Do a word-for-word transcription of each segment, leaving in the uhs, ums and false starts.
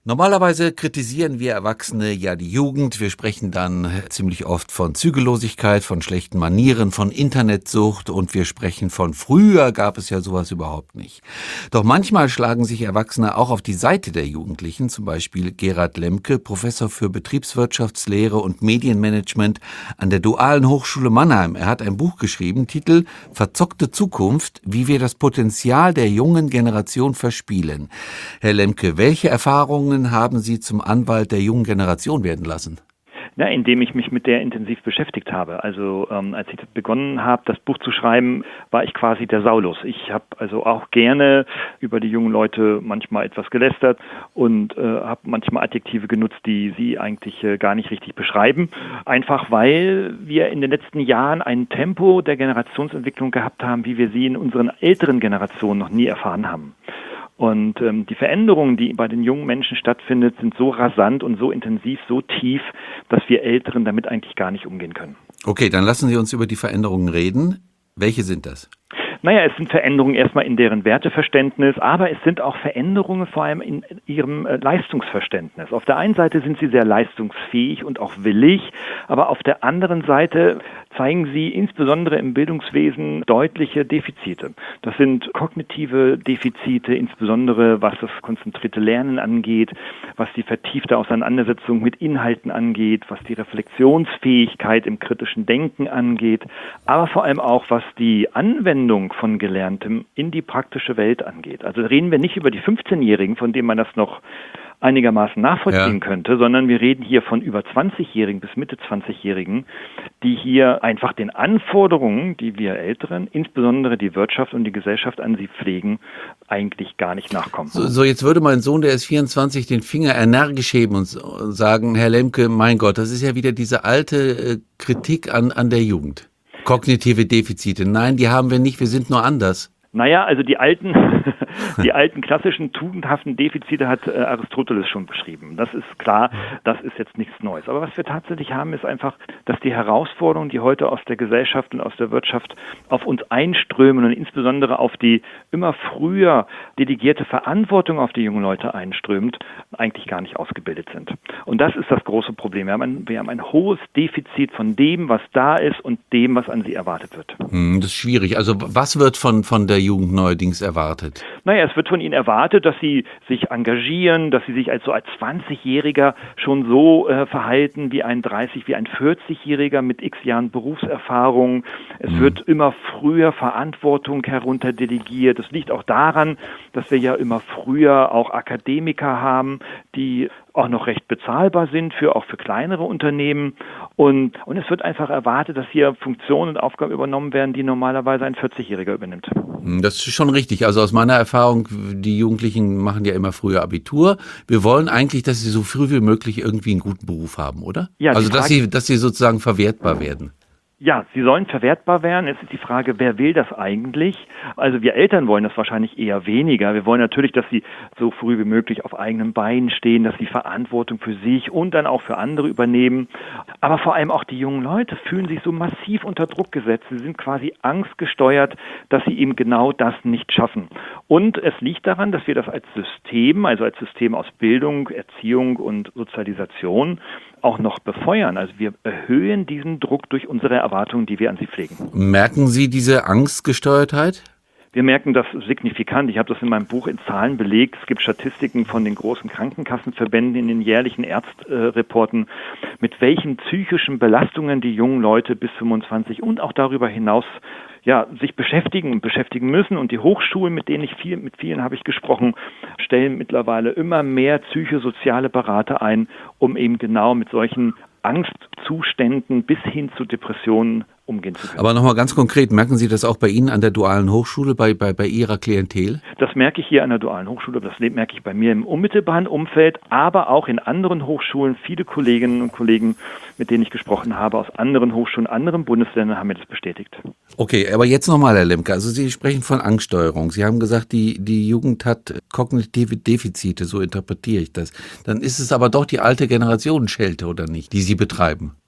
Normalerweise kritisieren wir Erwachsene ja die Jugend. Wir sprechen dann ziemlich oft von Zügellosigkeit, von schlechten Manieren, von Internetsucht und wir sprechen von früher gab es ja sowas überhaupt nicht. Doch manchmal schlagen sich Erwachsene auch auf die Seite der Jugendlichen, zum Beispiel Gerhard Lemke, Professor für Betriebswirtschaftslehre und Medienmanagement an der Dualen Hochschule Mannheim. Er hat ein Buch geschrieben, Titel Verzockte Zukunft, wie wir das Potenzial der jungen Generation verspielen. Herr Lemke, welche Erfahrungen haben Sie zum Anwalt der jungen Generation werden lassen? Ja, indem ich mich mit der intensiv beschäftigt habe. Also ähm, als ich begonnen habe, das Buch zu schreiben, war ich quasi der Saulus. Ich habe also auch gerne über die jungen Leute manchmal etwas gelästert und äh, habe manchmal Adjektive genutzt, die sie eigentlich äh, gar nicht richtig beschreiben. Einfach weil wir in den letzten Jahren ein Tempo der Generationsentwicklung gehabt haben, wie wir sie in unseren älteren Generationen noch nie erfahren haben. Und ähm, die Veränderungen, die bei den jungen Menschen stattfindet, sind so rasant und so intensiv, so tief, dass wir Älteren damit eigentlich gar nicht umgehen können. Okay, dann lassen Sie uns über die Veränderungen reden. Welche sind das? Naja, es sind Veränderungen erstmal in deren Werteverständnis, aber es sind auch Veränderungen vor allem in ihrem äh, Leistungsverständnis. Auf der einen Seite sind sie sehr leistungsfähig und auch willig, aber auf der anderen Seite zeigen sie insbesondere im Bildungswesen deutliche Defizite. Das sind kognitive Defizite, insbesondere was das konzentrierte Lernen angeht, was die vertiefte Auseinandersetzung mit Inhalten angeht, was die Reflexionsfähigkeit im kritischen Denken angeht, aber vor allem auch was die Anwendung von Gelerntem in die praktische Welt angeht. Also reden wir nicht über die fünfzehnjährigen, von denen man das noch einigermaßen nachvollziehen ja. könnte, sondern wir reden hier von über zwanzigjährigen bis Mitte zwanzigjährigen, die hier einfach den Anforderungen, die wir Älteren, insbesondere die Wirtschaft und die Gesellschaft an sie pflegen, eigentlich gar nicht nachkommen. So, so jetzt würde mein Sohn, der ist vierundzwanzig, den Finger energisch heben und sagen, Herr Lemke, mein Gott, das ist ja wieder diese alte äh, Kritik an, an der Jugend. Kognitive Defizite. Nein, die haben wir nicht, wir sind nur anders. Naja, also die alten, die alten klassischen tugendhaften Defizite hat äh, Aristoteles schon beschrieben. Das ist klar, das ist jetzt nichts Neues. Aber was wir tatsächlich haben, ist einfach, dass die Herausforderungen, die heute aus der Gesellschaft und aus der Wirtschaft auf uns einströmen und insbesondere auf die immer früher delegierte Verantwortung auf die jungen Leute einströmt, eigentlich gar nicht ausgebildet sind. Und das ist das große Problem. Wir haben ein, wir haben ein hohes Defizit von dem, was da ist und dem, was an sie erwartet wird. Hm, das ist schwierig. Also was wird von, von der Jugend neuerdings erwartet? Naja, es wird von ihnen erwartet, dass sie sich engagieren, dass sie sich als so als zwanzigjähriger schon so äh, verhalten wie ein dreißig, wie ein vierzigjähriger mit x Jahren Berufserfahrung. Es mhm. wird immer früher Verantwortung herunterdelegiert. Das liegt auch daran, dass wir ja immer früher auch Akademiker haben, die auch noch recht bezahlbar sind, für auch für kleinere Unternehmen. Und, und es wird einfach erwartet, dass hier Funktionen und Aufgaben übernommen werden, die normalerweise ein vierzigjähriger übernimmt. Das ist schon richtig. Also aus meiner Erfahrung, die Jugendlichen machen ja immer früher Abitur. Wir wollen eigentlich, dass sie so früh wie möglich irgendwie einen guten Beruf haben, oder? Ja, also dass sie, dass sie sozusagen verwertbar werden. Ja, sie sollen verwertbar werden. Jetzt ist die Frage, wer will das eigentlich? Also wir Eltern wollen das wahrscheinlich eher weniger. Wir wollen natürlich, dass sie so früh wie möglich auf eigenen Beinen stehen, dass sie Verantwortung für sich und dann auch für andere übernehmen. Aber vor allem auch die jungen Leute fühlen sich so massiv unter Druck gesetzt. Sie sind quasi angstgesteuert, dass sie eben genau das nicht schaffen. Und es liegt daran, dass wir das als System, also als System aus Bildung, Erziehung und Sozialisation auch noch befeuern. Also wir erhöhen diesen Druck durch unsere Erwartungen, die wir an sie pflegen. Merken Sie diese Angstgesteuertheit? Wir merken das signifikant. Ich habe das in meinem Buch in Zahlen belegt. Es gibt Statistiken von den großen Krankenkassenverbänden in den jährlichen Ärztreporten, mit welchen psychischen Belastungen die jungen Leute bis fünfundzwanzig und auch darüber hinaus ja, sich beschäftigen und beschäftigen müssen. Und die Hochschulen, mit denen ich viel, mit vielen habe ich gesprochen, stellen mittlerweile immer mehr psychosoziale Berater ein, um eben genau mit solchen Angstzuständen bis hin zu Depressionen umgehen zu können. Aber nochmal ganz konkret, merken Sie das auch bei Ihnen an der Dualen Hochschule, bei, bei, bei Ihrer Klientel? Das merke ich hier an der Dualen Hochschule, das merke ich bei mir im unmittelbaren Umfeld, aber auch in anderen Hochschulen. Viele Kolleginnen und Kollegen, mit denen ich gesprochen habe, aus anderen Hochschulen, anderen Bundesländern, haben mir das bestätigt. Okay, aber jetzt nochmal, Herr Lemke, also Sie sprechen von Angststeuerung. Sie haben gesagt, die, die Jugend hat kognitive Defizite, so interpretiere ich das. Dann ist es aber doch die alte Generationenschelte, oder nicht, die Sie betreiben?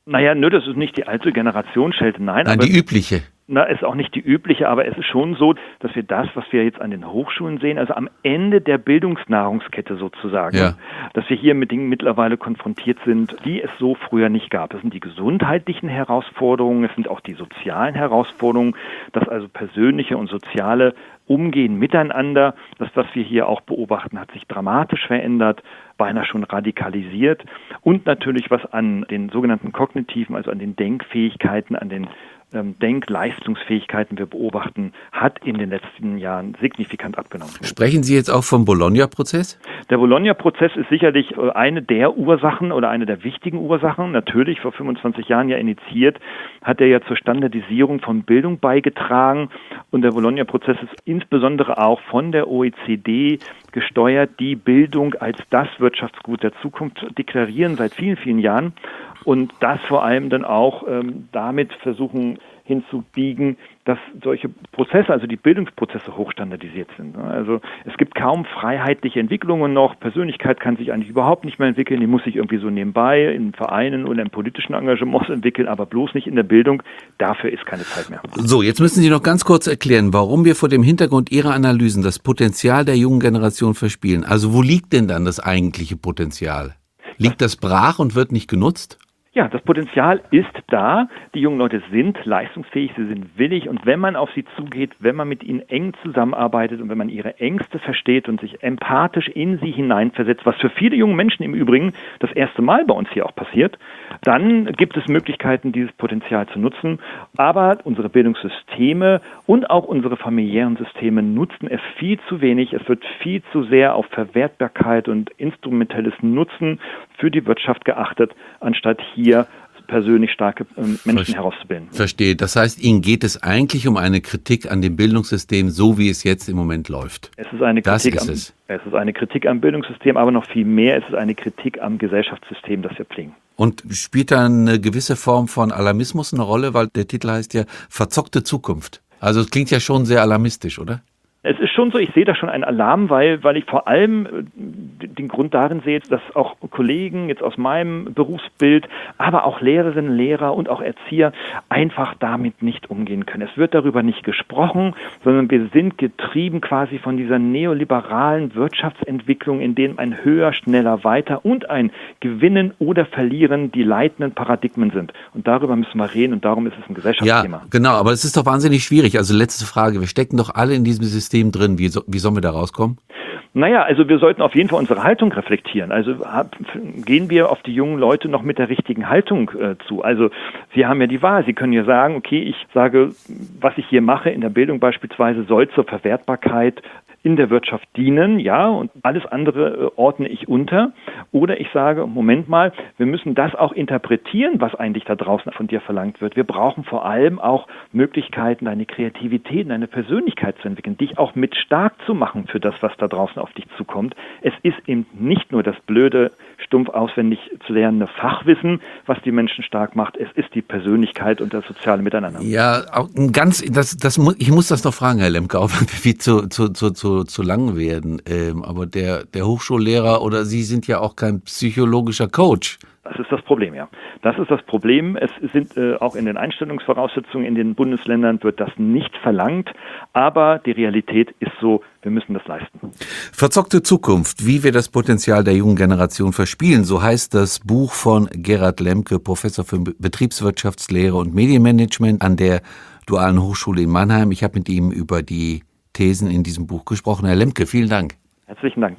Naja, nö, das ist nicht die alte Generationsschelte, nein. Nein, aber die übliche. Na, ist auch nicht die übliche, aber es ist schon so, dass wir das, was wir jetzt an den Hochschulen sehen, also am Ende der Bildungsnahrungskette sozusagen, ja. dass wir hier mit Dingen mittlerweile konfrontiert sind, die es so früher nicht gab. Das sind die gesundheitlichen Herausforderungen, es sind auch die sozialen Herausforderungen, das also persönliche und soziale Umgehen miteinander. Das, was wir hier auch beobachten, hat sich dramatisch verändert, beinahe schon radikalisiert. Und natürlich, was an den sogenannten kognitiven, also an den Denkfähigkeiten, an den ähm, Denkleistungsfähigkeiten wir beobachten, hat in den letzten Jahren signifikant abgenommen. Sprechen Sie jetzt auch vom Bologna-Prozess? Der Bologna-Prozess ist sicherlich eine der Ursachen oder eine der wichtigen Ursachen. Natürlich, vor fünfundzwanzig Jahren ja initiiert, hat er ja zur Standardisierung von Bildung beigetragen. Und der Bologna-Prozess ist insbesondere auch von der O E C D gesteuert, die Bildung als das Wirtschaftsgut der Zukunft deklarieren seit vielen, vielen Jahren. Und das vor allem dann auch ähm, damit versuchen hinzubiegen, dass solche Prozesse, also die Bildungsprozesse hochstandardisiert sind. Also es gibt kaum freiheitliche Entwicklungen noch. Persönlichkeit kann sich eigentlich überhaupt nicht mehr entwickeln. Die muss sich irgendwie so nebenbei in Vereinen oder in politischen Engagements entwickeln, aber bloß nicht in der Bildung. Dafür ist keine Zeit mehr. So, jetzt müssen Sie noch ganz kurz erklären, warum wir vor dem Hintergrund Ihrer Analysen das Potenzial der jungen Generation verspielen. Also wo liegt denn dann das eigentliche Potenzial? Liegt das brach und wird nicht genutzt? Ja, das Potenzial ist da. Die jungen Leute sind leistungsfähig, sie sind willig und wenn man auf sie zugeht, wenn man mit ihnen eng zusammenarbeitet und wenn man ihre Ängste versteht und sich empathisch in sie hineinversetzt, was für viele junge Menschen im Übrigen das erste Mal bei uns hier auch passiert, dann gibt es Möglichkeiten, dieses Potenzial zu nutzen. Aber unsere Bildungssysteme und auch unsere familiären Systeme nutzen es viel zu wenig. Es wird viel zu sehr auf Verwertbarkeit und instrumentelles Nutzen für die Wirtschaft geachtet, anstatt hier persönlich starke ähm, Menschen Verste- herauszubilden. Verstehe. Das heißt, Ihnen geht es eigentlich um eine Kritik an dem Bildungssystem, so wie es jetzt im Moment läuft. Es ist eine Das Kritik ist am, es. es ist eine Kritik am Bildungssystem, aber noch viel mehr, es ist eine Kritik am Gesellschaftssystem, das wir pflegen. Und spielt da eine gewisse Form von Alarmismus eine Rolle, weil der Titel heißt ja Verzockte Zukunft. Also es klingt ja schon sehr alarmistisch, oder? Es ist schon so, ich sehe da schon einen Alarm, weil, weil ich vor allem den Grund darin sehe, dass auch Kollegen jetzt aus meinem Berufsbild, aber auch Lehrerinnen, Lehrer und auch Erzieher einfach damit nicht umgehen können. Es wird darüber nicht gesprochen, sondern wir sind getrieben quasi von dieser neoliberalen Wirtschaftsentwicklung, in dem ein höher, schneller, weiter und ein Gewinnen oder Verlieren die leitenden Paradigmen sind. Und darüber müssen wir reden und darum ist es ein Gesellschaftsthema. Ja, genau, aber es ist doch wahnsinnig schwierig. Also letzte Frage, wir stecken doch alle in diesem System drin. Wie, so, wie sollen wir da rauskommen? Naja, also wir sollten auf jeden Fall unsere Haltung reflektieren. Also hab, gehen wir auf die jungen Leute noch mit der richtigen Haltung äh, zu. Also Sie haben ja die Wahl. Sie können ja sagen, okay, ich sage, was ich hier mache in der Bildung beispielsweise soll zur Verwertbarkeit in der Wirtschaft dienen, ja, und alles andere äh, ordne ich unter. Oder ich sage, Moment mal, wir müssen das auch interpretieren, was eigentlich da draußen von dir verlangt wird. Wir brauchen vor allem auch Möglichkeiten, deine Kreativität, deine Persönlichkeit zu entwickeln, dich auch mit stark zu machen für das, was da draußen auf dich zukommt. Es ist eben nicht nur das blöde, stumpf auswendig zu lernende Fachwissen, was die Menschen stark macht. Es ist die Persönlichkeit und das soziale Miteinander. Ja, auch ein ganz, das, das muss, ich muss das noch fragen, Herr Lemke, auch wie zu, zu, zu, zu, zu lang werden. Ähm, aber der, der Hochschullehrer oder Sie sind ja auch kein psychologischer Coach. Das ist das Problem, ja. Das ist das Problem. Es sind äh, auch in den Einstellungsvoraussetzungen in den Bundesländern wird das nicht verlangt, aber die Realität ist so, wir müssen das leisten. Verzockte Zukunft, wie wir das Potenzial der jungen Generation verspielen, so heißt das Buch von Gerhard Lemke, Professor für Betriebswirtschaftslehre und Medienmanagement an der Dualen Hochschule in Mannheim. Ich habe mit ihm über die Thesen in diesem Buch gesprochen. Herr Lemke, vielen Dank. Herzlichen Dank.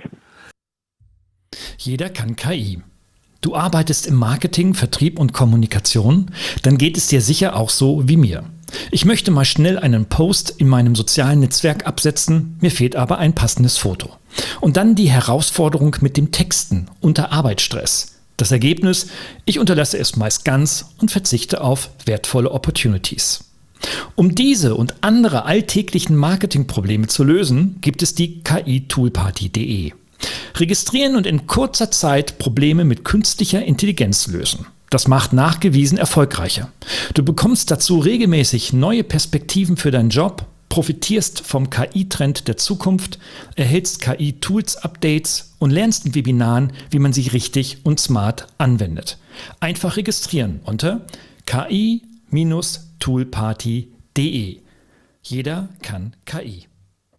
Jeder kann K I. Du arbeitest im Marketing, Vertrieb und Kommunikation, dann geht es dir sicher auch so wie mir. Ich möchte mal schnell einen Post in meinem sozialen Netzwerk absetzen, mir fehlt aber ein passendes Foto. Und dann die Herausforderung mit dem Texten unter Arbeitsstress. Das Ergebnis, ich unterlasse es meist ganz und verzichte auf wertvolle Opportunities. Um diese und andere alltäglichen Marketingprobleme zu lösen, gibt es die K I Toolparty punkt de. Registrieren und in kurzer Zeit Probleme mit künstlicher Intelligenz lösen. Das macht nachgewiesen erfolgreicher. Du bekommst dazu regelmäßig neue Perspektiven für deinen Job, profitierst vom K I-Trend der Zukunft, erhältst K I-Tools-Updates und lernst in Webinaren, wie man sie richtig und smart anwendet. Einfach registrieren unter k i Bindestrich toolparty punkt de. Jeder kann K I.